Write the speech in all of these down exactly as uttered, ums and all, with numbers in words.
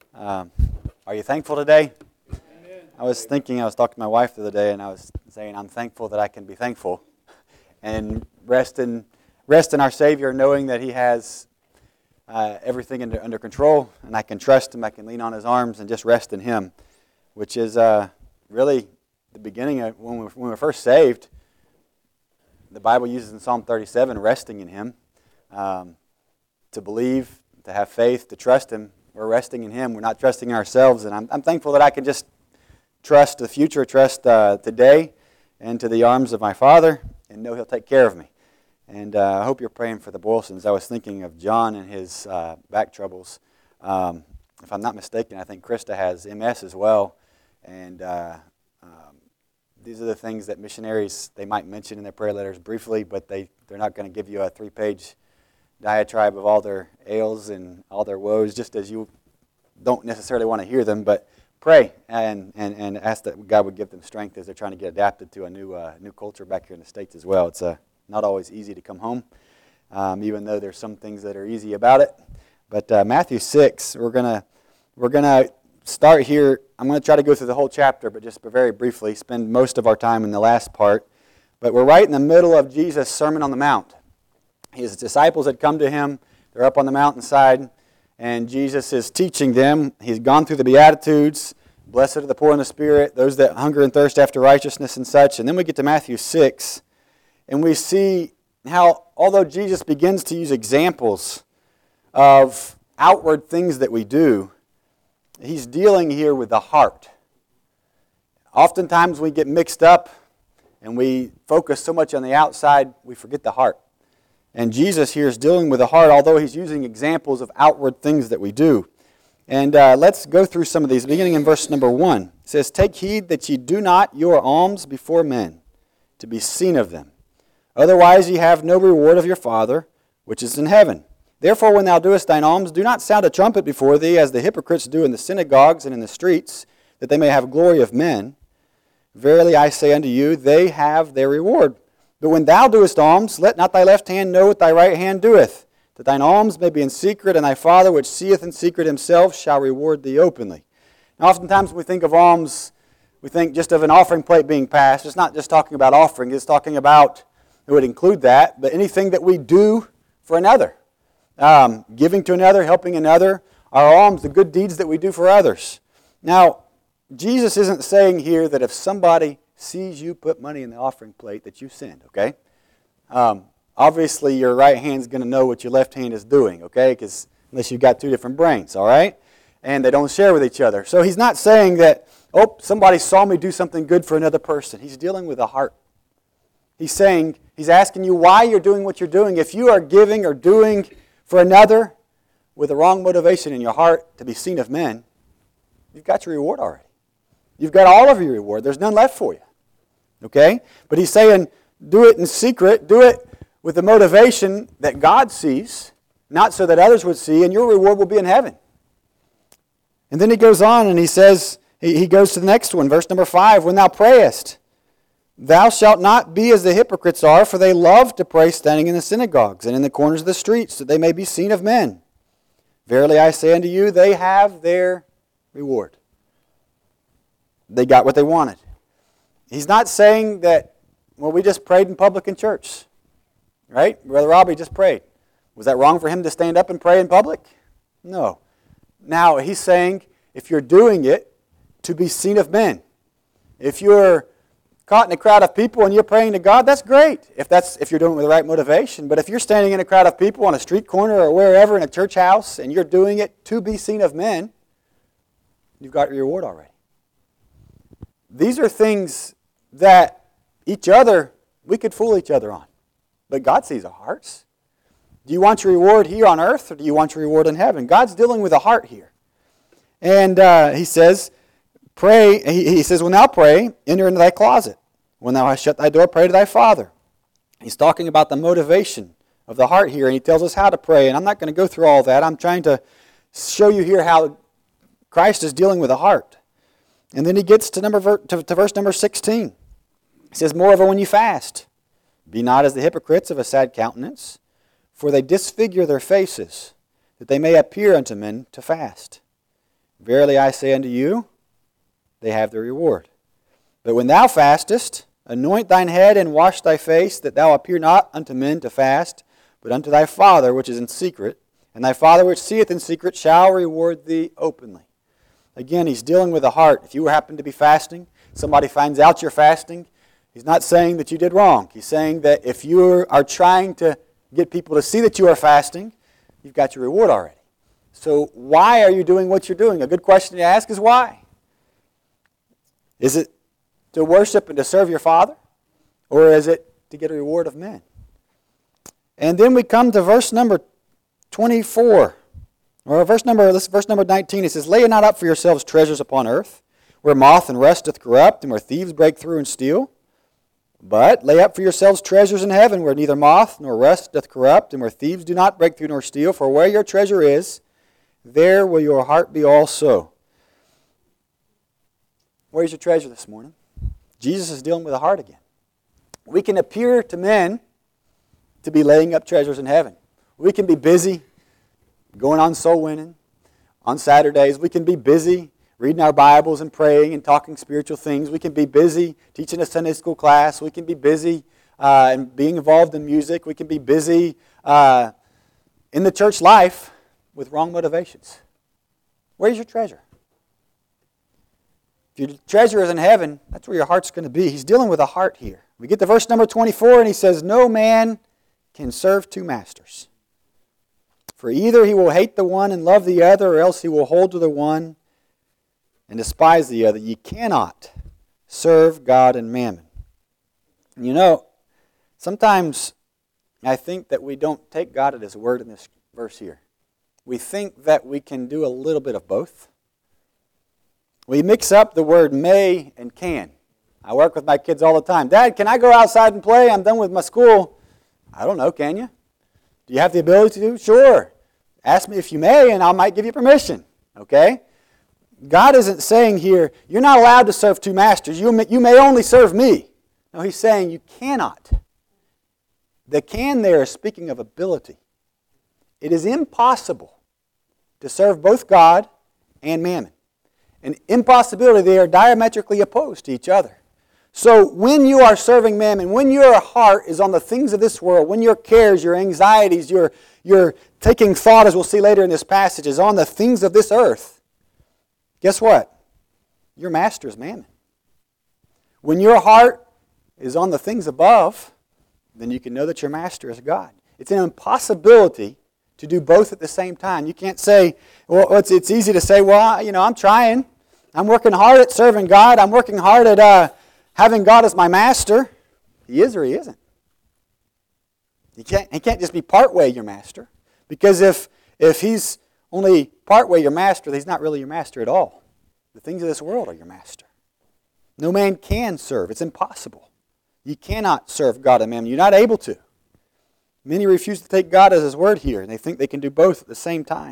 Um, are you thankful today? Amen. I was thinking, I was talking to my wife the other day, and I was saying, I'm thankful that I can be thankful and rest in, rest in our Savior, knowing that He has uh, everything under, under control, and I can trust Him, I can lean on His arms and just rest in Him, which is uh, really the beginning of when we, when we were first saved. The Bible uses in Psalm thirty-seven, resting in Him, um, to believe, to have faith, to trust Him. We're resting in Him. We're not trusting in ourselves. And I'm, I'm thankful that I can just trust the future, trust uh, today into the arms of my Father and know He'll take care of me. And uh, I hope you're praying for the Boylstons. I was thinking of John and his uh, back troubles. Um, if I'm not mistaken, I think Krista has M S as well. And uh, um, these are the things that missionaries, they might mention in their prayer letters briefly, but they, they're not going to give you a three-page diatribe of all their ails and all their woes, just as you don't necessarily want to hear them, but pray and, and, and ask that God would give them strength as they're trying to get adapted to a new uh, new culture back here in the States as well. It's uh, not always easy to come home, um, even though there's some things that are easy about it. But uh, Matthew six, we're gonna we're gonna start here. I'm gonna try to go through the whole chapter, but just very briefly, spend most of our time in the last part. But we're right in the middle of Jesus' Sermon on the Mount. His disciples had come to Him. They're up on the mountainside, and Jesus is teaching them. He's gone through the Beatitudes. Blessed are the poor in the spirit, those that hunger and thirst after righteousness and such. And then we get to Matthew six, and we see how, although Jesus begins to use examples of outward things that we do, He's dealing here with the heart. Oftentimes we get mixed up, and we focus so much on the outside, we forget the heart. And Jesus here is dealing with the heart, although He's using examples of outward things that we do. And uh, let's go through some of these, beginning in verse number one. It says, "Take heed that ye do not your alms before men, to be seen of them. Otherwise ye have no reward of your Father, which is in heaven. Therefore when thou doest thine alms, do not sound a trumpet before thee, as the hypocrites do in the synagogues and in the streets, that they may have glory of men. Verily I say unto you, they have their reward. But when thou doest alms, let not thy left hand know what thy right hand doeth, that thine alms may be in secret, and thy Father which seeth in secret Himself shall reward thee openly." Now oftentimes when we think of alms, we think just of an offering plate being passed. It's not just talking about offering, it's talking about, it would include that, but anything that we do for another. Um, giving to another, helping another, our alms, the good deeds that we do for others. Now, Jesus isn't saying here that if somebody sees you put money in the offering plate that you sinned, okay? Um, obviously, your right hand's going to know what your left hand is doing, okay? Because unless you've got two different brains, all right? And they don't share with each other. So He's not saying that, oh, somebody saw me do something good for another person. He's dealing with the heart. He's saying, He's asking you why you're doing what you're doing. If you are giving or doing for another with the wrong motivation in your heart to be seen of men, you've got your reward already. You've got all of your reward. There's none left for you. Okay? But He's saying, do it in secret. Do it with the motivation that God sees, not so that others would see, and your reward will be in heaven. And then He goes on and He says, He, he goes to the next one, verse number five, "When thou prayest, thou shalt not be as the hypocrites are, for they love to pray standing in the synagogues and in the corners of the streets, that they may be seen of men. Verily I say unto you, they have their reward." They got what they wanted. He's not saying that, well, we just prayed in public in church, right? Brother Robbie just prayed. Was that wrong for him to stand up and pray in public? No. Now, he's saying if you're doing it to be seen of men, if you're caught in a crowd of people and you're praying to God, that's great if that's if you're doing it with the right motivation. But if you're standing in a crowd of people on a street corner or wherever in a church house and you're doing it to be seen of men, you've got your reward already. These are things that each other, we could fool each other on. But God sees our hearts. Do you want your reward here on earth, or do you want your reward in heaven? God's dealing with a heart here. And uh, He says, pray, he, he says, "When thou pray, enter into thy closet. When thou hast shut thy door, pray to thy Father." He's talking about the motivation of the heart here, and He tells us how to pray. And I'm not going to go through all that. I'm trying to show you here how Christ is dealing with the heart. And then He gets to, number, to, to verse number sixteen. He says, "Moreover, when you fast, be not as the hypocrites of a sad countenance, for they disfigure their faces, that they may appear unto men to fast. Verily I say unto you, they have their reward. But when thou fastest, anoint thine head and wash thy face, that thou appear not unto men to fast, but unto thy Father which is in secret, and thy Father which seeth in secret shall reward thee openly. Again, he's dealing with the heart. If you happen to be fasting, somebody finds out you're fasting, he's not saying that you did wrong. He's saying that if you are trying to get people to see that you are fasting, you've got your reward already. So why are you doing what you're doing? A good question to ask is why? Is it to worship and to serve your Father? Or is it to get a reward of men? And then we come to verse number twenty-four. Or verse number, this verse number nineteen. It says, lay not up for yourselves treasures upon earth, where moth and rust doth corrupt, and where thieves break through and steal. But lay up for yourselves treasures in heaven, where neither moth nor rust doth corrupt, and where thieves do not break through nor steal. For where your treasure is, there will your heart be also. Where's your treasure this morning? Jesus is dealing with the heart again. We can appear to men to be laying up treasures in heaven. We can be busy going on soul winning on Saturdays. We can be busy reading our Bibles and praying and talking spiritual things. We can be busy teaching a Sunday school class. We can be busy uh, and being involved in music. We can be busy uh, in the church life with wrong motivations. Where's your treasure? If your treasure is in heaven, that's where your heart's going to be. He's dealing with a heart here. We get to verse number twenty-four, and he says, no man can serve two masters. For either he will hate the one and love the other, or else he will hold to the one and despise the other. Ye cannot serve God and mammon. And you know, sometimes I think that we don't take God at His word in this verse here. We think that we can do a little bit of both. We mix up the word may and can. I work with my kids all the time. Dad, can I go outside and play? I'm done with my school. I don't know, can you? Do you have the ability to? Sure. Ask me if you may, and I might give you permission. Okay? God isn't saying here, you're not allowed to serve two masters. You may, you may only serve me. No, He's saying you cannot. The can there is speaking of ability. It is impossible to serve both God and mammon. An impossibility, they are diametrically opposed to each other. So when you are serving mammon, when your heart is on the things of this world, when your cares, your anxieties, your, your taking thought, as we'll see later in this passage, is on the things of this earth, guess what? Your master is mammon. When your heart is on the things above, then you can know that your master is God. It's an impossibility to do both at the same time. You can't say, well, it's, it's easy to say, well, you know, I'm trying. I'm working hard at serving God. I'm working hard at uh, having God as my master. He is or he isn't. He can't, he can't just be partway your master. Because if, if he's only partway your master, he's not really your master at all. The things of this world are your master. No man can serve. It's impossible. You cannot serve God and mammon. You're not able to. Many refuse to take God as His word here, and they think they can do both at the same time.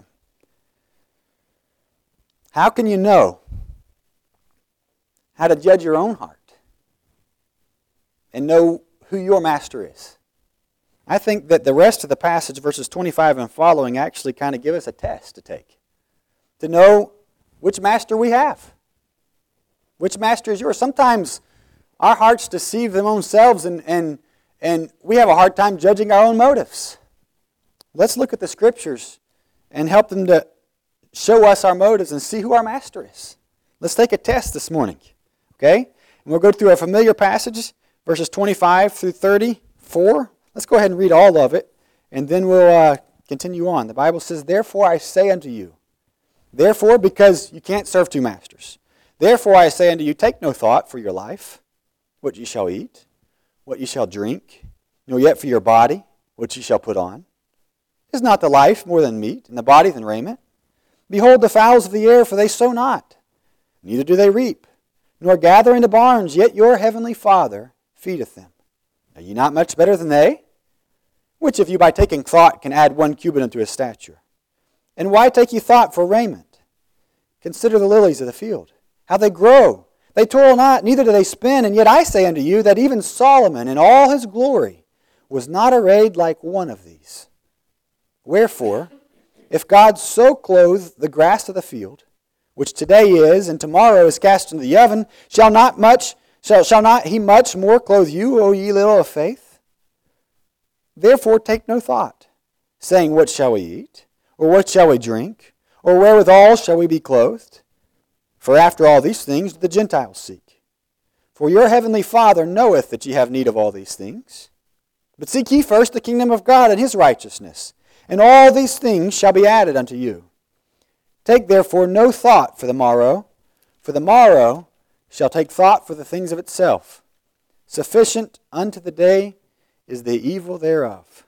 How can you know how to judge your own heart and know who your master is? I think that the rest of the passage, verses twenty-five and following, actually kind of give us a test to take, to know which master we have. Which master is yours? Sometimes our hearts deceive them own selves, and, and, and we have a hard time judging our own motives. Let's look at the Scriptures and help them to show us our motives and see who our master is. Let's take a test this morning, okay? And we'll go through our familiar passages, verses twenty-five through thirty-four. Let's go ahead and read all of it, and then we'll uh, continue on. The Bible says, therefore I say unto you, therefore, because you can't serve two masters, therefore I say unto you, take no thought for your life, what ye shall eat, what ye shall drink, nor yet for your body, what ye shall put on. Is not the life more than meat, and the body than raiment? Behold the fowls of the air, for they sow not, neither do they reap, nor gather into barns, yet your heavenly Father feedeth them. Are ye not much better than they? Which of you by taking thought can add one cubit unto his stature? And why take ye thought for raiment? Consider the lilies of the field, how they grow. They toil not, neither do they spin. And yet I say unto you that even Solomon in all his glory was not arrayed like one of these. Wherefore, if God so clothe the grass of the field, which today is, and tomorrow is cast into the oven, shall not much shall, shall not he much more clothe you, O ye little of faith? Therefore take no thought, saying, what shall we eat? Or what shall we drink? Or wherewithal shall we be clothed? For after all these things do the Gentiles seek. For your heavenly Father knoweth that ye have need of all these things. But seek ye first the kingdom of God and his righteousness, and all these things shall be added unto you. Take therefore no thought for the morrow, for the morrow shall take thought for the things of itself. Sufficient unto the day is the evil thereof.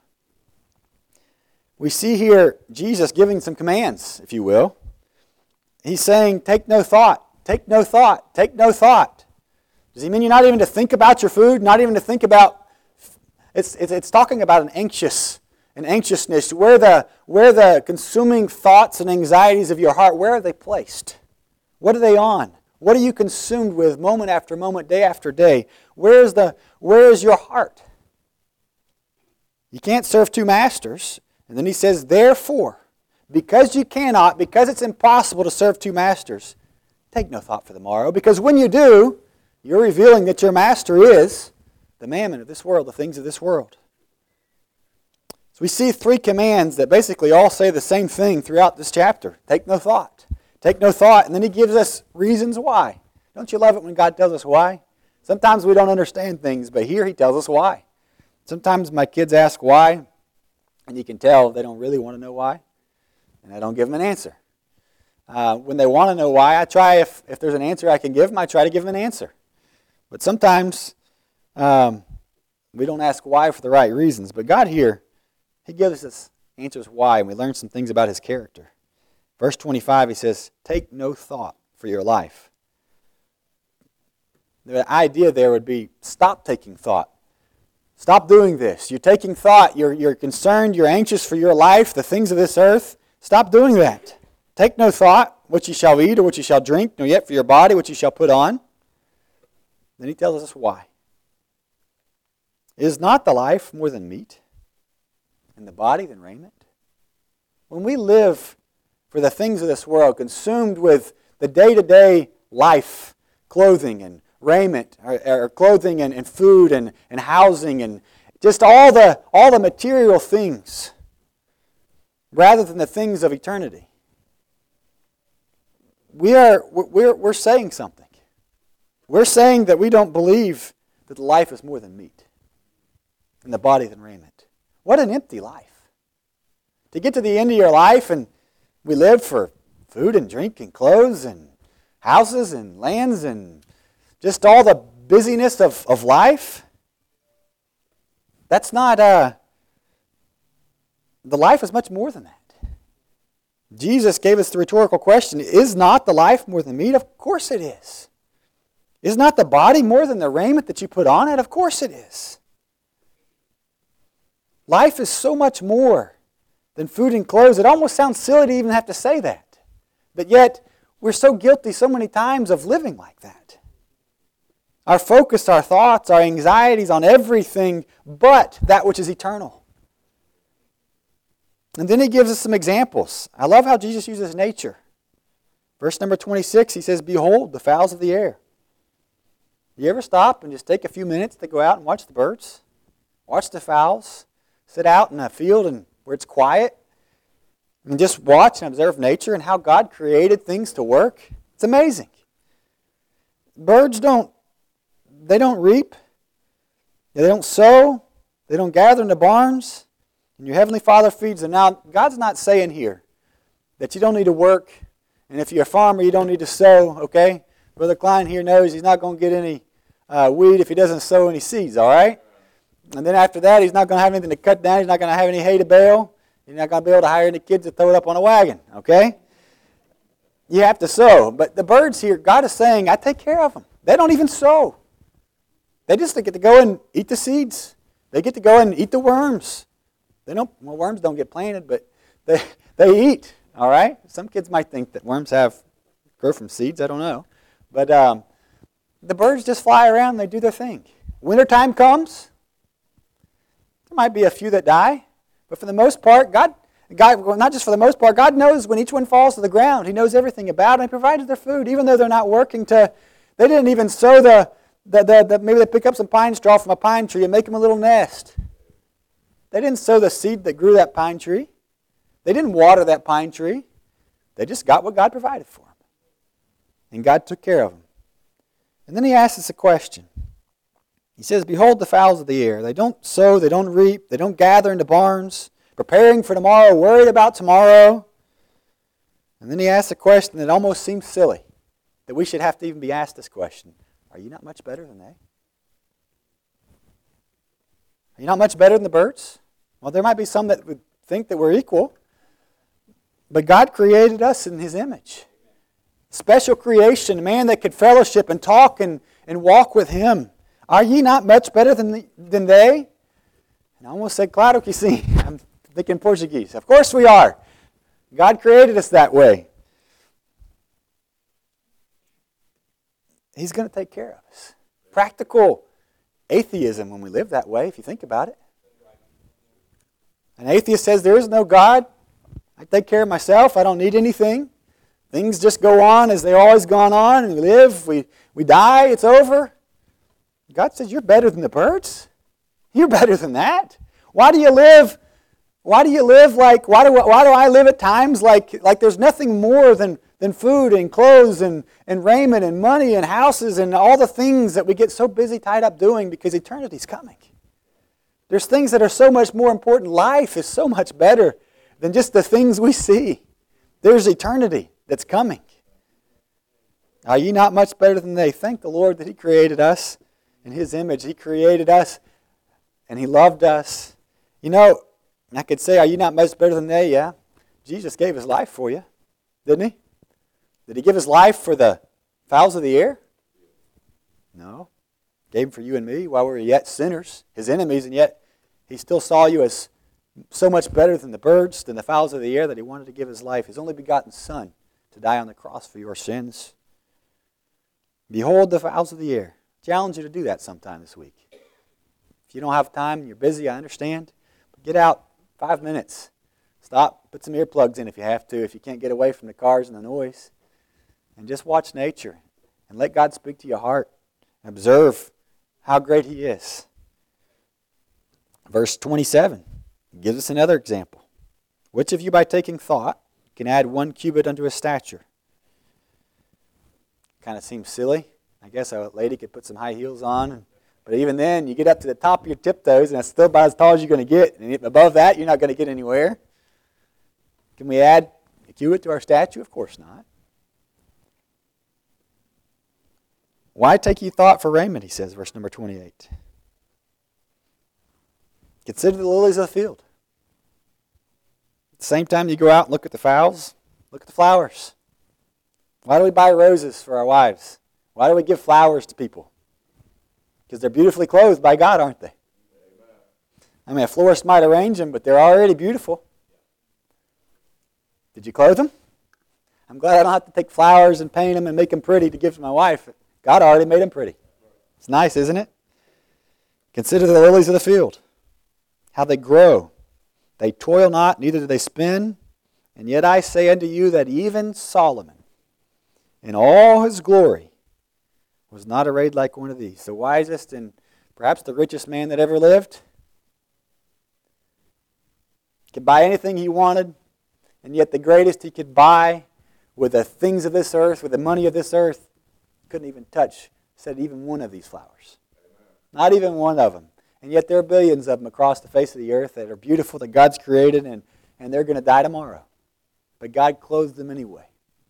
We see here Jesus giving some commands, if you will. He's saying, take no thought, take no thought, take no thought. Does he mean you're not even to think about your food, not even to think about, it's, it's, it's talking about an anxious, an anxiousness. Where the, where the consuming thoughts and anxieties of your heart, where are they placed? What are they on? What are you consumed with moment after moment, day after day? Where is the, where is your heart? You can't serve two masters. And then he says, therefore, because you cannot, because it's impossible to serve two masters, take no thought for the morrow. Because when you do, you're revealing that your master is the mammon of this world, the things of this world. So we see three commands that basically all say the same thing throughout this chapter. Take no thought. Take no thought. And then he gives us reasons why. Don't you love it when God tells us why? Sometimes we don't understand things, but here he tells us why. Sometimes my kids ask why, and you can tell they don't really want to know why, and I don't give them an answer. Uh, when they want to know why, I try, if, if there's an answer I can give them, I try to give them an answer. But sometimes um, we don't ask why for the right reasons. But God here, he gives us answers why, and we learn some things about his character. Verse twenty-five, he says, take no thought for your life. The idea there would be, stop taking thought. Stop doing this. You're taking thought. You're, you're concerned. You're anxious for your life, the things of this earth. Stop doing that. Take no thought what you shall eat or what you shall drink, nor yet for your body what you shall put on. Then he tells us why. Is not the life more than meat, and the body than raiment? When we live for the things of this world, consumed with the day-to-day life, clothing and raiment, or, or clothing and, and food and, and housing and just all the all the material things, rather than the things of eternity, we are we're we're saying something. We're saying that we don't believe that the life is more than meat, and the body than raiment. What an empty life! To get to the end of your life and we live for food and drink and clothes and houses and lands and just all the busyness of, of life. That's not, uh, the life is much more than that. Jesus gave us the rhetorical question, is not the life more than meat? Of course it is. Is not the body more than the raiment that you put on it? Of course it is. Life is so much more than food and clothes. It almost sounds silly to even have to say that. But yet, we're so guilty so many times of living like that. Our focus, our thoughts, our anxieties on everything but that which is eternal. And then he gives us some examples. I love how Jesus uses nature. Verse number twenty-six, he says, behold, the fowls of the air. You ever stop and just take a few minutes to go out and watch the birds? Watch the fowls? Sit out in a field and where it's quiet and just watch and observe nature and how God created things to work? It's amazing. Birds don't They don't reap. They don't sow. They don't gather in the barns. And your Heavenly Father feeds them. Now, God's not saying here that you don't need to work. And if you're a farmer, you don't need to sow, okay? Brother Klein here knows he's not going to get any uh, weed if he doesn't sow any seeds, all right? And then after that, he's not going to have anything to cut down. He's not going to have any hay to bale. He's not going to be able to hire any kids to throw it up on a wagon, okay? You have to sow. But the birds here, God is saying, I take care of them. They don't even sow. They just get to go and eat the seeds. They get to go and eat the worms. They don't. Well, worms don't get planted, but they they eat. All right. Some kids might think that worms have grow from seeds. I don't know, but um, the birds just fly around. And they do their thing. Wintertime comes. There might be a few that die, but for the most part, God God, well, not just for the most part, God knows when each one falls to the ground. He knows everything about it. He provided their food, even though they're not working to, they didn't even sow the, the, the, the, maybe they pick up some pine straw from a pine tree and make them a little nest. They didn't sow the seed that grew that pine tree. They didn't water that pine tree. They just got what God provided for them. And God took care of them. And then he asks us a question. He says, behold the fowls of the air. They don't sow, they don't reap, they don't gather into barns, preparing for tomorrow, worried about tomorrow. And then he asks a question that almost seems silly, that we should have to even be asked this question. Are you not much better than they? Are you not much better than the birds? Well, there might be some that would think that we're equal, but God created us in His image. Special creation, a man that could fellowship and talk and, and walk with Him. Are ye not much better than, the, than they? And I almost said, claro que sim. I'm thinking Portuguese. Of course we are. God created us that way. He's going to take care of us. Practical atheism when we live that way, if you think about it. An atheist says there is no God. I take care of myself. I don't need anything. Things just go on as they've always gone on, and we live, we, we die, it's over. God says, you're better than the birds. You're better than that. Why do you live, why do you live like, why do, why do I live at times like, like there's nothing more than, than food and clothes and, and raiment and money and houses and all the things that we get so busy tied up doing because eternity's coming. There's things that are so much more important. Life is so much better than just the things we see. There's eternity that's coming. Are ye not much better than they? Thank the Lord that He created us in His image. He created us and He loved us. You know, I could say, are you not much better than they? Yeah. Jesus gave His life for you, didn't He? Did He give His life for the fowls of the air? No. Gave Him for you and me while we were yet sinners, His enemies, and yet He still saw you as so much better than the birds, than the fowls of the air, that He wanted to give His life, His only begotten Son, to die on the cross for your sins. Behold the fowls of the air. Challenge you to do that sometime this week. If you don't have time, you're busy, I understand. But get out five minutes. Stop, put some earplugs in if you have to, if you can't get away from the cars and the noise. And just watch nature. And let God speak to your heart. And observe how great He is. Verse twenty-seven gives us another example. Which of you by taking thought can add one cubit unto his stature? Kind of seems silly. I guess a lady could put some high heels on. But even then, you get up to the top of your tiptoes, and that's still about as tall as you're going to get. And above that, you're not going to get anywhere. Can we add a cubit to our statue? Of course not. Why take ye thought for raiment, he says, verse number twenty-eight. Consider the lilies of the field. At the same time you go out and look at the fowls, look at the flowers. Why do we buy roses for our wives? Why do we give flowers to people? Because they're beautifully clothed by God, aren't they? I mean, a florist might arrange them, but they're already beautiful. Did you clothe them? I'm glad I don't have to take flowers and paint them and make them pretty to give to my wife. God already made them pretty. It's nice, isn't it? Consider the lilies of the field, how they grow. They toil not, neither do they spin. And yet I say unto you that even Solomon, in all his glory, was not arrayed like one of these. The wisest and perhaps the richest man that ever lived. Could buy anything he wanted, and yet the greatest he could buy with the things of this earth, with the money of this earth, couldn't even touch, said even one of these flowers. Not even one of them. And yet there are billions of them across the face of the earth that are beautiful, that God's created, and, and they're going to die tomorrow. But God clothed them anyway.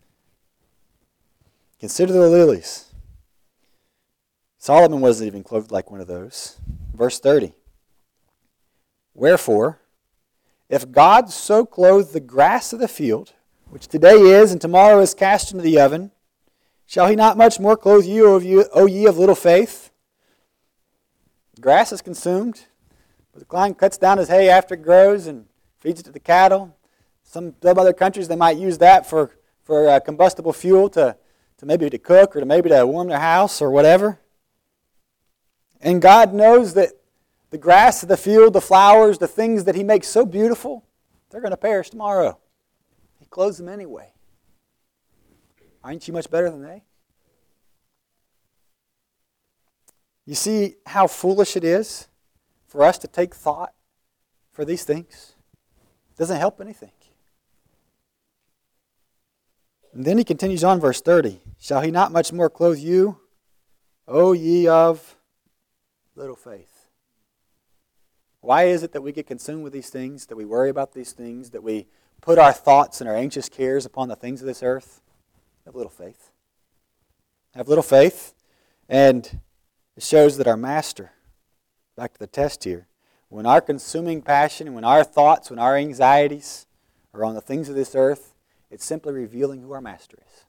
Consider the lilies. Solomon wasn't even clothed like one of those. Verse thirty. Wherefore, if God so clothe the grass of the field, which today is and tomorrow is cast into the oven, shall He not much more clothe you, O you, O ye of little faith? The grass is consumed, but the client cuts down his hay after it grows and feeds it to the cattle. Some, some other countries, they might use that for, for uh, combustible fuel to, to maybe to cook or to maybe to warm their house or whatever. And God knows that the grass of the field, the flowers, the things that He makes so beautiful, They're going to perish tomorrow. He clothes them anyway. Aren't you much better than they? You see how foolish it is for us to take thought for these things? It doesn't help anything. And then he continues on, verse thirty. Shall he not much more clothe you, O ye of little faith? Why is it that we get consumed with these things, that we worry about these things, that we put our thoughts and our anxious cares upon the things of this earth? Have little faith. Have little faith. And it shows that our master, back to the test here, when our consuming passion, when our thoughts, when our anxieties are on the things of this earth, it's simply revealing who our master is.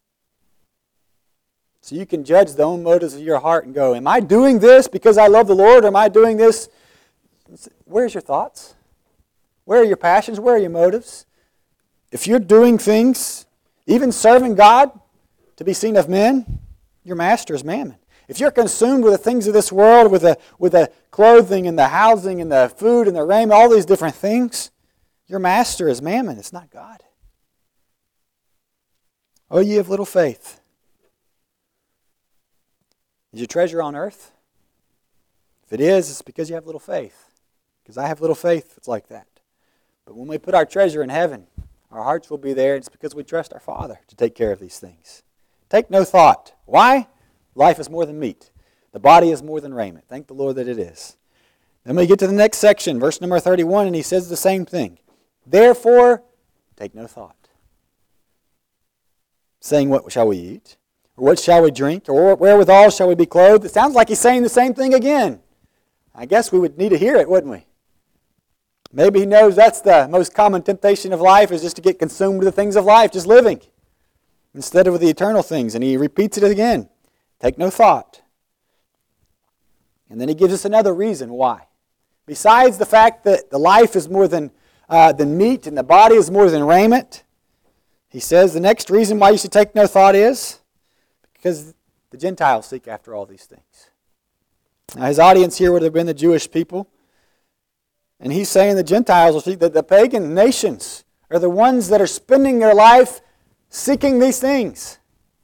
So you can judge the own motives of your heart and go, am I doing this because I love the Lord, or am I doing this? Where's your thoughts? Where are your passions? Where are your motives? If you're doing things, even serving God, to be seen of men, your master is mammon. If you're consumed with the things of this world, with the, with the clothing and the housing and the food and the raiment, all these different things, your master is mammon. It's not God. O ye of little faith. Is your treasure on earth? If it is, it's because you have little faith. Because I have little faith, it's like that. But when we put our treasure in heaven, our hearts will be there. It's because we trust our Father to take care of these things. Take no thought. Why? Life is more than meat. The body is more than raiment. Thank the Lord that it is. Then we get to the next section, verse number thirty-one, and he says the same thing. Therefore, take no thought. Saying, what shall we eat? Or what shall we drink? Or wherewithal shall we be clothed? It sounds like he's saying the same thing again. I guess we would need to hear it, wouldn't we? Maybe he knows that's the most common temptation of life, is just to get consumed with the things of life, just living, instead of with the eternal things. And he repeats it again. Take no thought. And then he gives us another reason why. Besides the fact that the life is more than, uh, than meat and the body is more than raiment, he says the next reason why you should take no thought is because the Gentiles seek after all these things. Now his audience here would have been the Jewish people. And he's saying the Gentiles will seek, that the pagan nations are the ones that are spending their life seeking these things.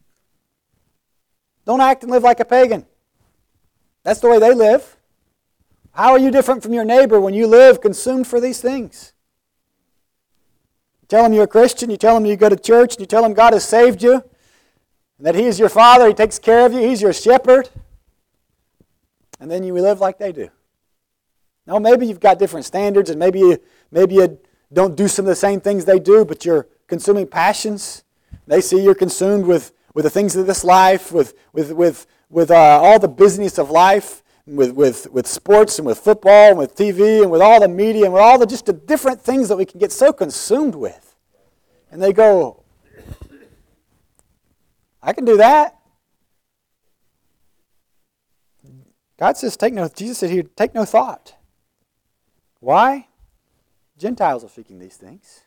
Don't act and live like a pagan. That's the way they live. How are you different from your neighbor when you live consumed for these things? You tell them you're a Christian, you tell them you go to church, and you tell them God has saved you, and that He is your Father, He takes care of you, He's your shepherd, and then you live like they do. No, maybe you've got different standards, and maybe you, maybe you don't do some of the same things they do, but you're consuming passions. They see you're consumed with, with the things of this life, with with with with uh, all the business of life, with, with with sports and with football and with T V and with all the media and with all the just the different things that we can get so consumed with. And they go, I can do that. God says, take no, Jesus said here, take no thought. Why? Gentiles are seeking these things.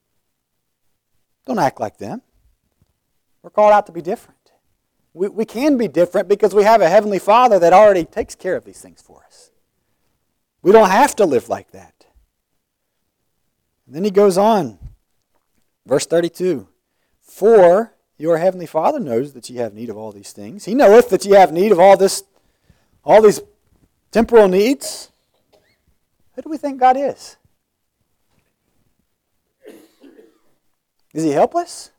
Don't act like them. We're called out to be different. We, we can be different because we have a Heavenly Father that already takes care of these things for us. We don't have to live like that. And then he goes on, verse thirty-two. For your Heavenly Father knows that ye have need of all these things. He knoweth that ye have need of all this, all these temporal needs. Who do we think God is? Is He helpless?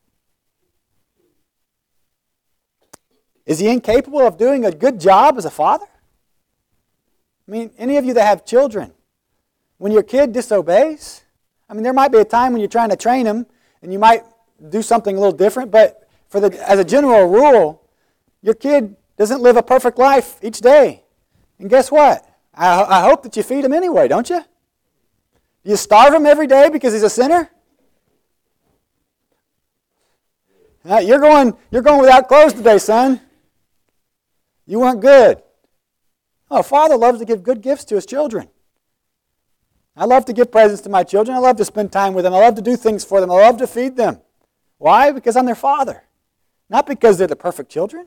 Is He incapable of doing a good job as a father? I mean, any of you that have children, when your kid disobeys, I mean, there might be a time when you're trying to train them and you might do something a little different, but for the as a general rule, your kid doesn't live a perfect life each day. And guess what? I, I hope that you feed him anyway, don't you? You starve him every day because he's a sinner? Now, you're going, you're going without clothes today, son. You weren't good. Oh, a father loves to give good gifts to his children. I love to give presents to my children. I love to spend time with them. I love to do things for them. I love to feed them. Why? Because I'm their father. Not because they're the perfect children.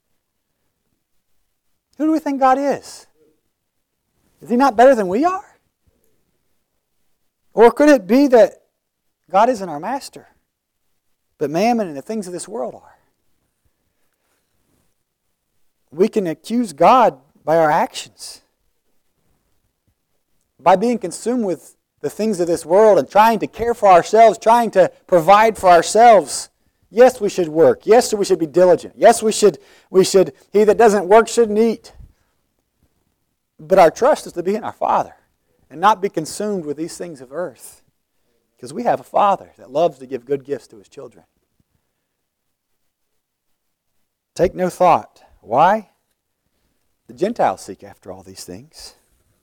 Who do we think God is? Is He not better than we are? Or could it be that God isn't our master, but mammon and the things of this world are? We can accuse God by our actions, by being consumed with the things of this world and trying to care for ourselves, trying to provide for ourselves. Yes, we should work. Yes, we should be diligent. Yes, we should, we should, he that doesn't work shouldn't eat. But our trust is to be in our Father and not be consumed with these things of earth. Because we have a Father that loves to give good gifts to His children. Take no thought. Why? The Gentiles seek after all these things.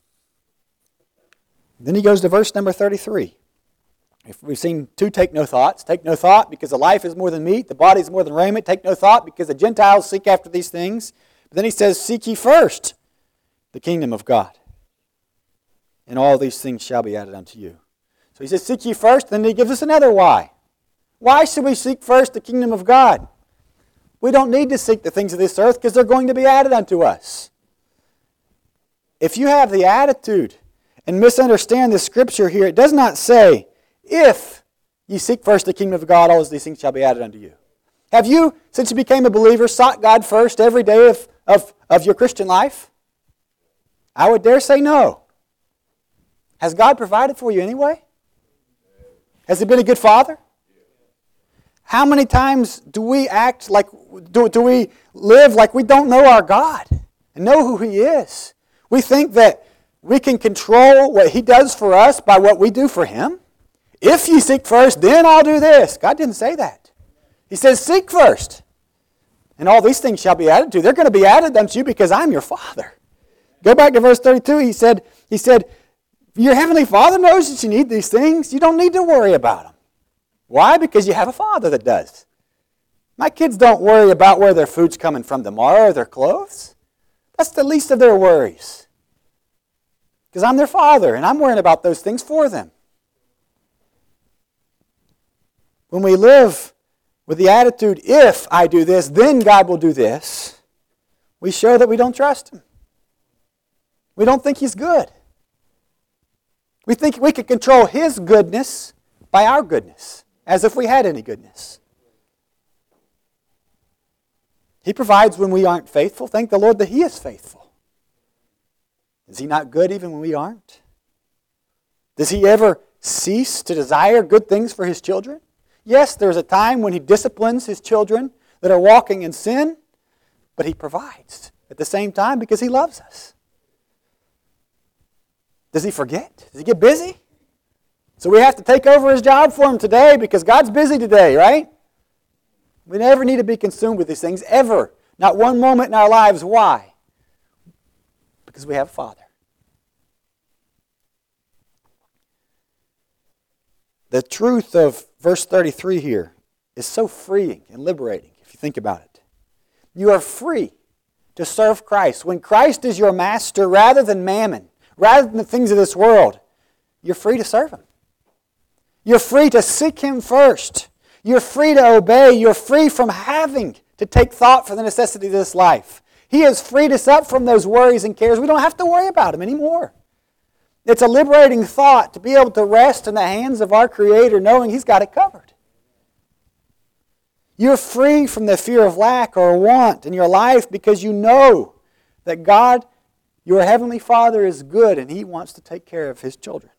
Then he goes to verse number thirty-three. If we've seen two take no thoughts. Take no thought because the life is more than meat, the body is more than raiment. Take no thought because the Gentiles seek after these things. But then he says, seek ye first the kingdom of God, and all these things shall be added unto you. So he says, seek ye first, then he gives us another why. Why should we seek first the kingdom of God? We don't need to seek the things of this earth because they're going to be added unto us. If you have the attitude and misunderstand the scripture here, it does not say, if ye seek first the kingdom of God, all these things shall be added unto you. Have you, since you became a believer, sought God first every day of, of, of your Christian life? I would dare say no. Has God provided for you anyway? Has He been a good Father? How many times do we act like, do, do we live like we don't know our God and know who He is? We think that we can control what He does for us by what we do for Him. If ye seek first, then I'll do this. God didn't say that. He says, seek first, and all these things shall be added to you. They're going to be added unto you because I'm your Father. Go back to verse thirty-two. He said, he said, your heavenly Father knows that you need these things. You don't need to worry about them. Why? Because you have a Father that does. My kids don't worry about where their food's coming from tomorrow or their clothes. That's the least of their worries. Because I'm their Father, and I'm worrying about those things for them. When we live with the attitude, if I do this, then God will do this, we show that we don't trust Him. We don't think He's good. We think we can control His goodness by our goodness, as if we had any goodness. He provides when we aren't faithful. Thank the Lord that He is faithful. Is He not good even when we aren't? Does He ever cease to desire good things for His children? Yes, there's a time when He disciplines His children that are walking in sin, but He provides at the same time because He loves us. Does He forget? Does He get busy? So we have to take over His job for Him today because God's busy today, right? We never need to be consumed with these things, ever. Not one moment in our lives. Why? Because we have a Father. The truth of verse thirty-three here is so freeing and liberating if you think about it. You are free to serve Christ. When Christ is your master rather than mammon, rather than the things of this world, you're free to serve Him. You're free to seek Him first. You're free to obey. You're free from having to take thought for the necessity of this life. He has freed us up from those worries and cares. We don't have to worry about them anymore. It's a liberating thought to be able to rest in the hands of our Creator knowing He's got it covered. You're free from the fear of lack or want in your life because you know that God, your Heavenly Father, is good and He wants to take care of His children.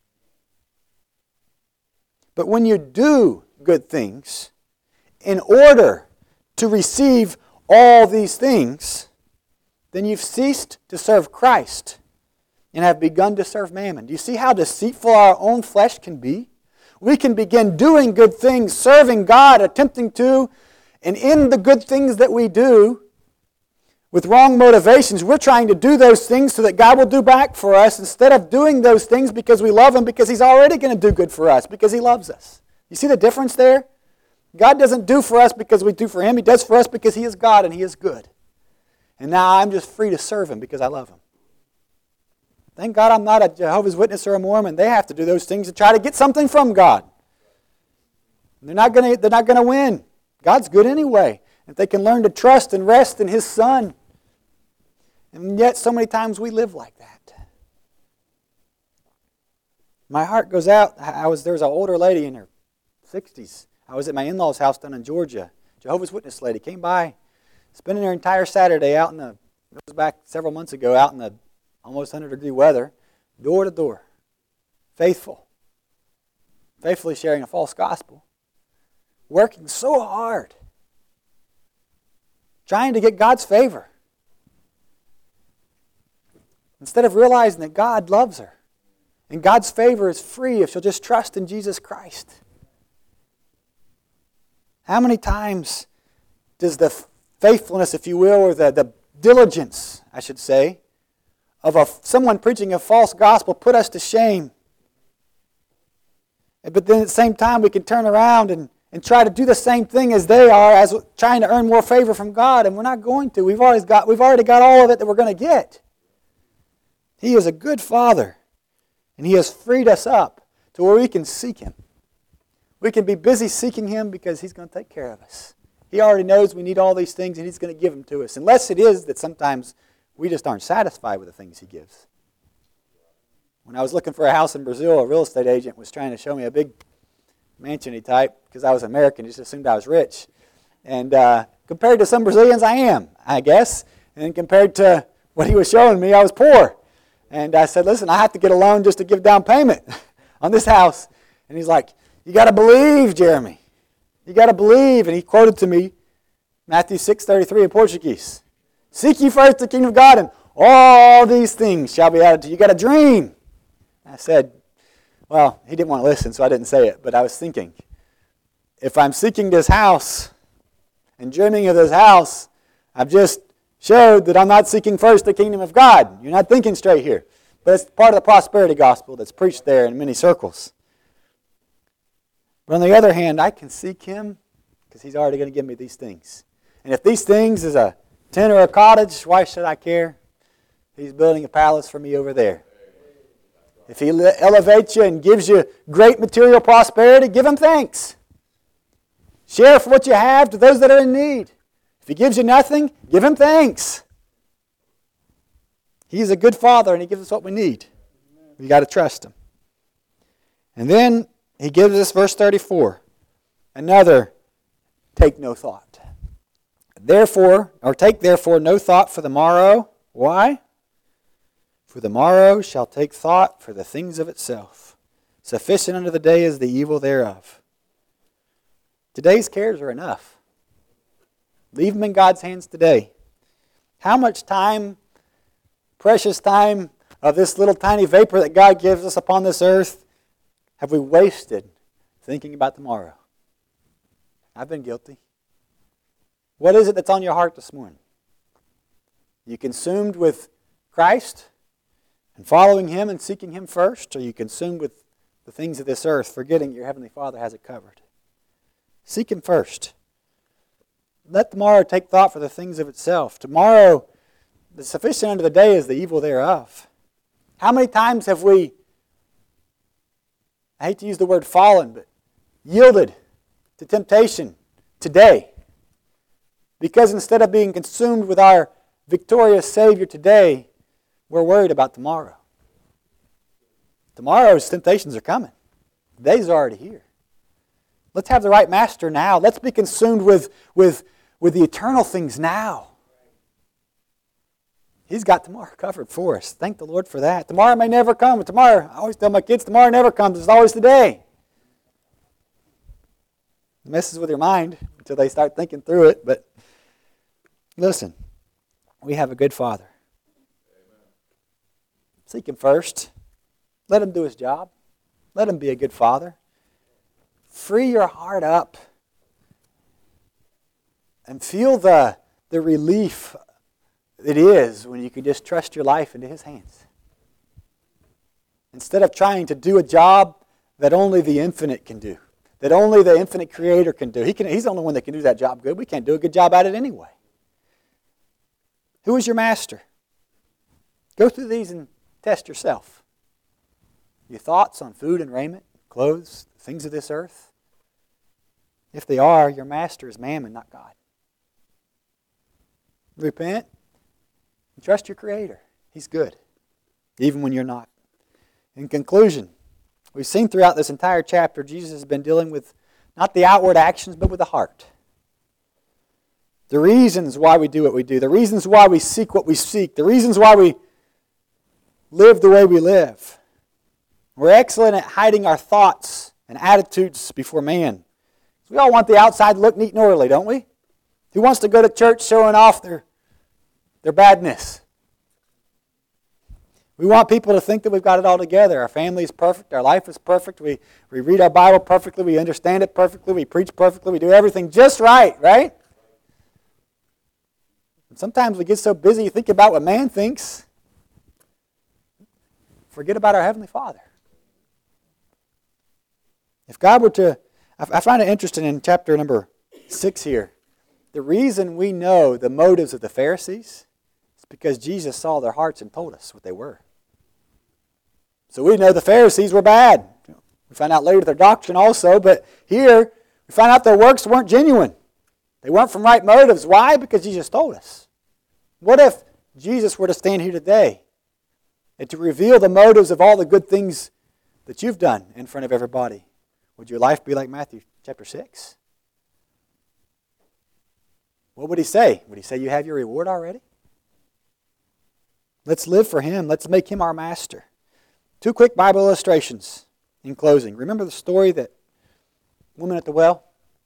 But when you do good things in order to receive all these things, then you've ceased to serve Christ and have begun to serve mammon. Do you see how deceitful our own flesh can be? We can begin doing good things, serving God, attempting to, and in the good things that we do, with wrong motivations, we're trying to do those things so that God will do back for us instead of doing those things because we love Him, because He's already going to do good for us, because He loves us. You see the difference there? God doesn't do for us because we do for Him. He does for us because He is God and He is good. And now I'm just free to serve Him because I love Him. Thank God I'm not a Jehovah's Witness or a Mormon. They have to do those things to try to get something from God. They're not going to, they're not going to win. God's good anyway. If they can learn to trust and rest in His Son. And yet so many times we live like that. My heart goes out. I was there was an older lady in her sixties. I was at my in-laws' house down in Georgia. Jehovah's Witness lady came by, spending her entire Saturday out in the, it was back several months ago, out in the almost one hundred degree weather, door to door, faithful, faithfully sharing a false gospel, working so hard, trying to get God's favor, instead of realizing that God loves her. And God's favor is free if she'll just trust in Jesus Christ. How many times does the faithfulness, if you will, or the, the diligence, I should say, of a, someone preaching a false gospel put us to shame? But then at the same time we can turn around and, and try to do the same thing as they are, as trying to earn more favor from God, and we're not going to. We've always got, we've already got all of it that we're going to get. He is a good Father. And He has freed us up to where we can seek Him. We can be busy seeking Him because He's going to take care of us. He already knows we need all these things and He's going to give them to us. Unless it is that sometimes we just aren't satisfied with the things He gives. When I was looking for a house in Brazil, a real estate agent was trying to show me a big mansion-y type because I was American. He just assumed I was rich. And uh, compared to some Brazilians, I am, I guess. And compared to what he was showing me, I was poor. And I said, listen, I have to get a loan just to give down payment on this house. And he's like, you got to believe, Jeremy. You got to believe. And he quoted to me Matthew six thirty-three in Portuguese. Seek ye first the kingdom of God, and all these things shall be added to you. You got to dream. I said, well, he didn't want to listen, so I didn't say it. But I was thinking, if I'm seeking this house and dreaming of this house, I've just showed that I'm not seeking first the kingdom of God. You're not thinking straight here. But it's part of the prosperity gospel that's preached there in many circles. But on the other hand, I can seek Him because He's already going to give me these things. And if these things is a tent or a cottage, why should I care? He's building a palace for me over there. If He elevates you and gives you great material prosperity, give Him thanks. Share for what you have to those that are in need. If He gives you nothing, give Him thanks. He's a good Father and He gives us what we need. We got to trust Him. And then He gives us verse thirty-four. Another, take no thought. Therefore, or take therefore no thought for the morrow. Why? For the morrow shall take thought for the things of itself. Sufficient unto the day is the evil thereof. Today's cares are enough. Leave them in God's hands today. How much time, precious time of this little tiny vapor that God gives us upon this earth have we wasted thinking about tomorrow? I've been guilty. What is it that's on your heart this morning? Are you consumed with Christ and following Him and seeking Him first? Or are you consumed with the things of this earth, forgetting your Heavenly Father has it covered? Seek Him first. Let tomorrow take thought for the things of itself. Tomorrow, the sufficient unto the day is the evil thereof. How many times have we, I hate to use the word fallen, but yielded to temptation today? Because instead of being consumed with our victorious Savior today, we're worried about tomorrow. Tomorrow's temptations are coming. The day's already here. Let's have the right master now. Let's be consumed with, with, with the eternal things now. He's got tomorrow covered for us. Thank the Lord for that. Tomorrow may never come, but tomorrow, I always tell my kids, tomorrow never comes. It's always today. It messes with your mind until they start thinking through it. But listen, we have a good Father. Seek Him first. Let Him do His job. Let Him be a good Father. Free your heart up and feel the, the relief it is when you can just trust your life into His hands. Instead of trying to do a job that only the infinite can do, that only the infinite Creator can do. He can, he's the only one that can do that job good. We can't do a good job at it anyway. Who is your master? Go through these and test yourself. Your thoughts on food and raiment, clothes, things of this earth. If they are, your master is mammon, not God. Repent and trust your Creator. He's good, even when you're not. In conclusion, We've seen throughout this entire chapter, Jesus has been dealing with not the outward actions, but with the heart. The reasons why we do what we do, the reasons why we seek what we seek, the reasons why we live the way we live. We're excellent at hiding our thoughts and attitudes before man. We all want the outside to look neat and orderly, don't we? Who wants to go to church showing off their, their badness? We want people to think that we've got it all together. Our family is perfect. Our life is perfect. We, we read our Bible perfectly. We understand it perfectly. We preach perfectly. We do everything just right, right? And sometimes we get so busy you think about what man thinks. Forget about our Heavenly Father. If God were to... I find it interesting in chapter number six here. The reason we know the motives of the Pharisees is because Jesus saw their hearts and told us what they were. So we know the Pharisees were bad. We find out later their doctrine also, but here we find out their works weren't genuine. They weren't from right motives. Why? Because Jesus told us. What if Jesus were to stand here today and to reveal the motives of all the good things that you've done in front of everybody? Would your life be like Matthew chapter six? What would he say? Would he say you have your reward already? Let's live for him. Let's make him our master. Two quick Bible illustrations in closing. Remember the story that woman at the well?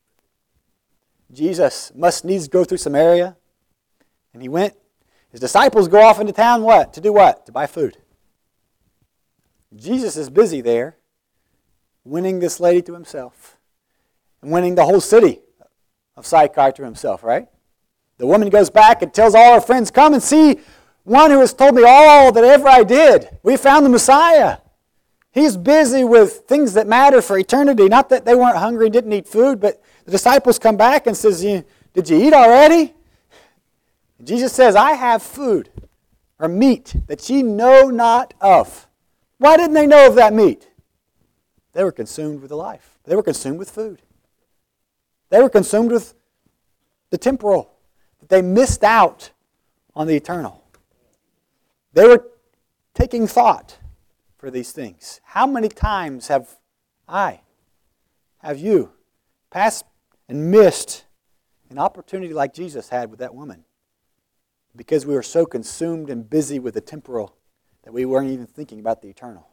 Jesus must needs go through Samaria. And he went. His disciples go off into town, what? To do what? To buy food. Jesus is busy there, winning this lady to himself. And winning the whole city of Sychar to himself, right? The woman goes back and tells all her friends, come and see one who has told me all that ever I did. We found the Messiah. He's busy with things that matter for eternity. Not that they weren't hungry and didn't eat food, but the disciples come back and says, did you eat already? And Jesus says, I have food or meat that ye know not of. Why didn't they know of that meat? They were consumed with the life. They were consumed with food. They were consumed with the temporal. They missed out on the eternal. They were taking thought for these things. How many times have I, have you, passed and missed an opportunity like Jesus had with that woman? Because we were so consumed and busy with the temporal that we weren't even thinking about the eternal.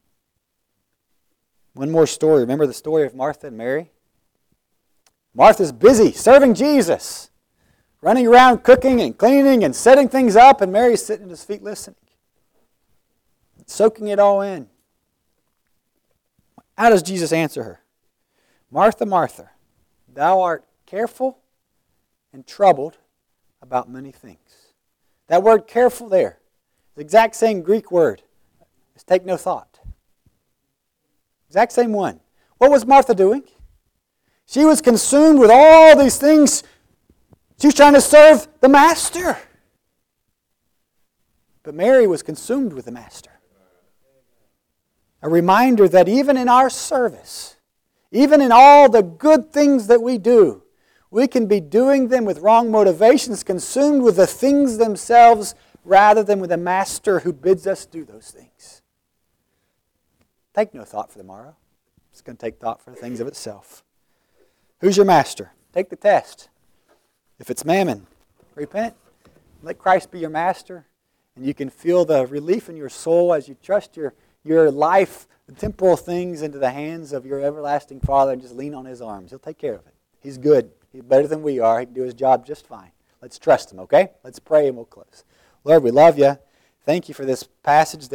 One more story. Remember the story of Martha and Mary? Martha's busy serving Jesus, running around cooking and cleaning and setting things up, and Mary's sitting at his feet listening, soaking it all in. How does Jesus answer her? Martha, Martha, thou art careful and troubled about many things. That word careful there, the exact same Greek word, is take no thought. Exact same one. What was Martha doing? She was consumed with all these things. She was trying to serve the Master. But Mary was consumed with the Master. A reminder that even in our service, even in all the good things that we do, we can be doing them with wrong motivations, consumed with the things themselves rather than with the Master who bids us do those things. Take no thought for the morrow. It's going to take thought for the things of itself. Who's your master? Take the test. If it's mammon, repent. Let Christ be your master. And you can feel the relief in your soul as you trust your, your life, the temporal things, into the hands of your everlasting Father and just lean on His arms. He'll take care of it. He's good. He's better than we are. He can do His job just fine. Let's trust Him, okay? Let's pray and we'll close. Lord, we love You. Thank You for this passage that